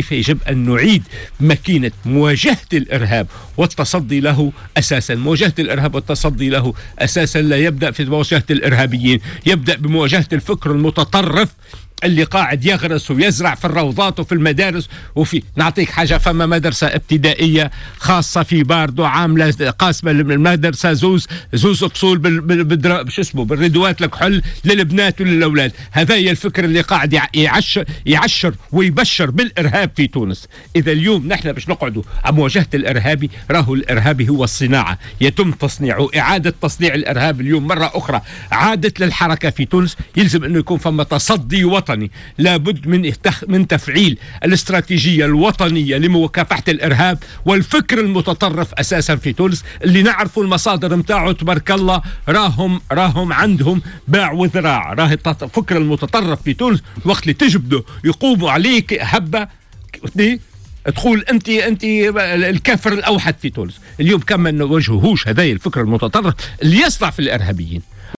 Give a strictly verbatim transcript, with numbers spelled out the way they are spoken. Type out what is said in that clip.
كيف يجب أن نعيد ماكينة مواجهة الإرهاب والتصدي له أساسا. مواجهة الإرهاب والتصدي له أساسا لا يبدأ في مواجهة الإرهابيين، يبدأ بمواجهة الفكر المتطرف اللي قاعد يغرس ويزرع في الروضات وفي المدارس. وفي نعطيك حاجة، فما مدرسة ابتدائية خاصة في باردو عاملة قاسمة المدرسة زوز زوز فصول بال شو اسمه بالردوات الكحل للبنات وللأولاد. هذا هي الفكر اللي قاعد يعشر يعشر ويبشر بالإرهاب في تونس. إذا اليوم نحن باش نقعدوا على مواجهة الإرهابي، راهو الإرهابي هو الصناعة، يتم تصنيعه، إعادة تصنيع الإرهاب اليوم مرة أخرى عادت للحركة في تونس. يلزم أنه يكون فما تصدي وطني، لابد من من تفعيل الاستراتيجية الوطنية لمكافحة الإرهاب والفكر المتطرف أساسا في تونس، اللي نعرفوا المصادر متاعه تبارك الله راهم راهم عندهم باع وذراع. راه الفكر المتطرف في تونس وقت اللي تجبده يقوموا عليك هبة تقول انت انت الكافر الاوحد في تونس. اليوم كم ما نواجهوش هذا الفكر المتطرف اللي يصنع في الارهابيين.